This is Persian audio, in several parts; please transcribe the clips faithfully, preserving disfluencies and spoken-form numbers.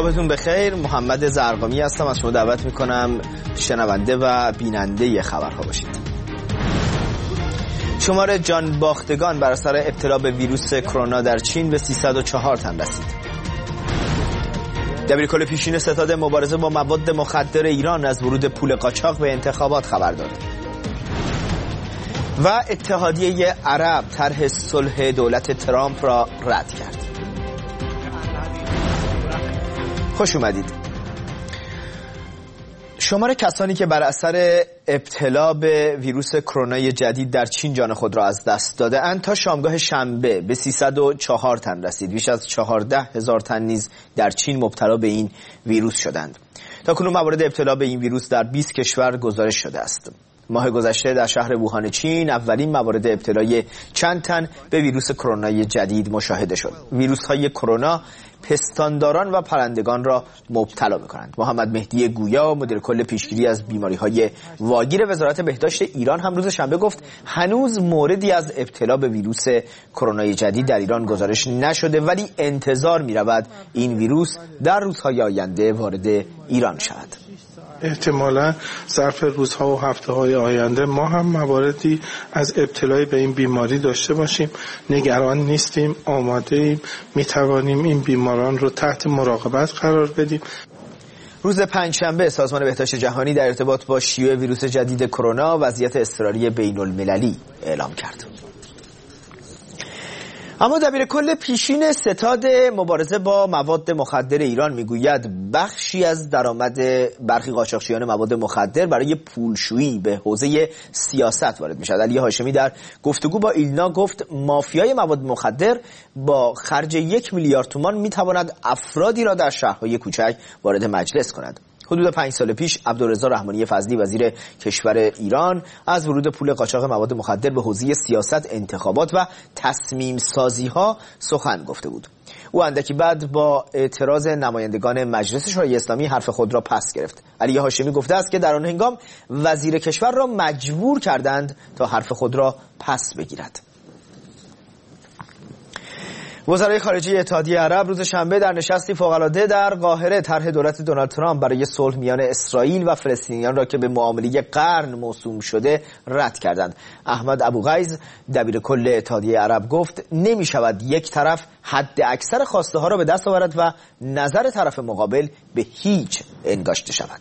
صبحتون بخیر. محمد زرقامی هستم. از شما دعوت میکنم شنونده و بیننده خبرها باشید. شمار جان باختگان بر اثر ابتلا به ویروس کرونا در چین به سیصد و چهار تن رسید. دبیرکل پیشین ستاد مبارزه با مواد مخدر ایران از ورود پول قاچاق به انتخابات خبر داد. و اتحادیه عرب طرح صلح دولت ترامپ را رد کرد. خوش اومدید. شمار کسانی که بر اثر ابتلا به ویروس کرونا جدید در چین جان خود را از دست داده اند تا شامگاه شنبه به سیصد و چهار تن رسید. بیش از چهارده هزار تن نیز در چین مبتلا به این ویروس شدند. تاکنون موارد ابتلا به این ویروس در بیست کشور گزارش شده است. ماه گذشته در شهر ووهان چین اولین موارد ابتلای چند تن به ویروس کرونا جدید مشاهده شد. ویروس‌های کرونا پستانداران و پرندگان را مبتلا می‌کنند. محمد مهدی گویا مدیر کل پیشگیری از بیماری‌های واگیر وزارت بهداشت ایران هم روز شنبه گفت هنوز موردی از ابتلا به ویروس کرونا جدید در ایران گزارش نشده، ولی انتظار می‌رود این ویروس در روزهای آینده وارد ایران شود. احتمالا ظرف روزها و هفته‌های آینده ما هم مواردی از ابتلای به این بیماری داشته باشیم. نگران نیستیم، آماده ایم، میتوانیم این بیماران رو تحت مراقبت قرار بدیم. روز پنجشنبه سازمان بهداشت جهانی در ارتباط با شیوع ویروس جدید کرونا وضعیت اضطراری بین‌المللی اعلام کرد. اما دبیرکل پیشین ستاد مبارزه با مواد مخدر ایران میگوید بخشی از درآمد برخی قاچاقچیان مواد مخدر برای پولشویی به حوزه سیاست وارد میشد. علی هاشمی در گفتگو با ایلنا گفت مافیای مواد مخدر با خرج یک میلیارد تومان میتواند افرادی را در شهرهای کوچک وارد مجلس کند. حدود پنج سال پیش عبدالرضا رحمانی فضلی وزیر کشور ایران از ورود پول قاچاق مواد مخدر به حوزه سیاست، انتخابات و تصمیم سازی ها سخن گفته بود. او اندکی بعد با اعتراض نمایندگان مجلس شورای اسلامی حرف خود را پس گرفت. علی هاشمی گفته است که در آن هنگام وزیر کشور را مجبور کردند تا حرف خود را پس بگیرد. وزرای خارجه اتحادیه عرب روز شنبه در نشستی فوق‌العاده در قاهره طرح دولت دونالد ترامپ برای صلح میان اسرائیل و فلسطینیان را که به معامله قرن موسوم شده رد کردند. احمد ابوغیز دبیر کل اتحادیه عرب گفت نمی شود یک طرف حد اکثر خواسته ها را به دست آورد و نظر طرف مقابل به هیچ انگاشته شود.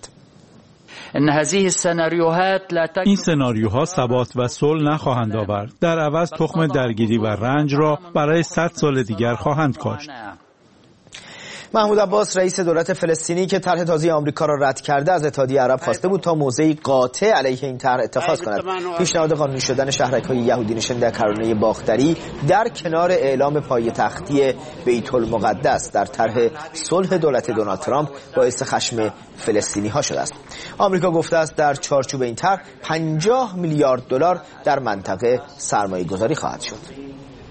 این سناریوها ثبات و صلح نخواهند آورد. در عوض تخم درگیری و رنج را برای صد سال دیگر خواهند کاشت. محمود عباس رئیس دولت فلسطینی که طرح تازه آمریکا را رد کرده از اتحادیه عرب خواسته بود تا موضعی قاطع علیه این طرح اتخاذ کند. پیشنهاد قانونی شدن شهرک‌های یهودی نشین در کرانه باختری در کنار اعلام پایتختی بیت المقدس در طرح صلح دولت دونالد ترامپ باعث خشم فلسطینی‌ها شده است. آمریکا گفته است در چارچوب این طرح پنجاه میلیارد دلار در منطقه سرمایه‌گذاری خواهد شد.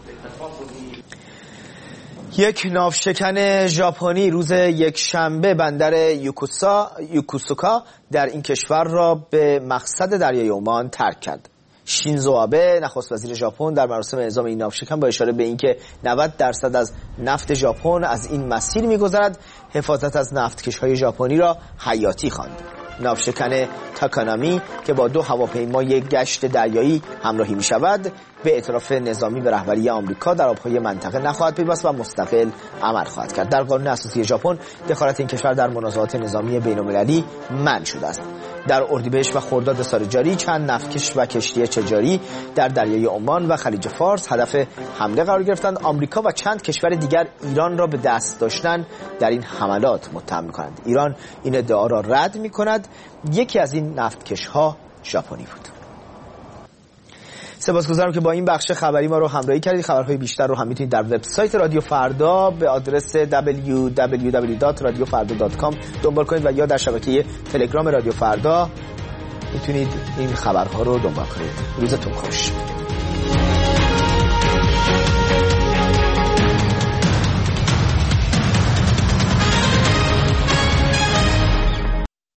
یک ناوشکن ژاپنی روز یک شنبه بندر یوکوسا یوکوسوکا در این کشور را به مقصد دریای عمان ترک کرد. شینزو آبه نخست وزیر ژاپن در مراسم اعزام این ناوشکن با اشاره به اینکه نود درصد از نفت ژاپن از این مسیر می‌گذرد حفاظت از نفتکش‌های ژاپنی را حیاتی خواند. ناوشکن تاکانامی که با دو هواپیمای گشت دریایی همراهی می شود به اطراف نظامی به رهبری آمریکا در آبهای منطقه نخواهد پیوست و مستقل عمل خواهد کرد. در قانون اساسی ژاپن دخالت این کشور در منازعات نظامی بین‌المللی منع شده است. در اردیبهشت و خرداد سال جاری چند نفتکش و کشتی تجاری در دریای عمان و خلیج فارس هدف حمله قرار گرفتند. آمریکا و چند کشور دیگر ایران را به دست داشتن در این حملات متهم می‌کنند. ایران این ادعا را رد می‌کند. یکی از این نفتکش‌ها ژاپنی بود. سپاسگزارم که با این بخش خبری ما رو همراهی کردید. خبرهای بیشتر رو هم میتونید در وبسایت رادیو فردا به آدرس دبلیو دبلیو دبلیو دات رادیو فردا دات کام دنبال کنید و یا در شبکه تلگرام رادیو فردا میتونید این خبرها رو دنبال کنید. روزتون خوش.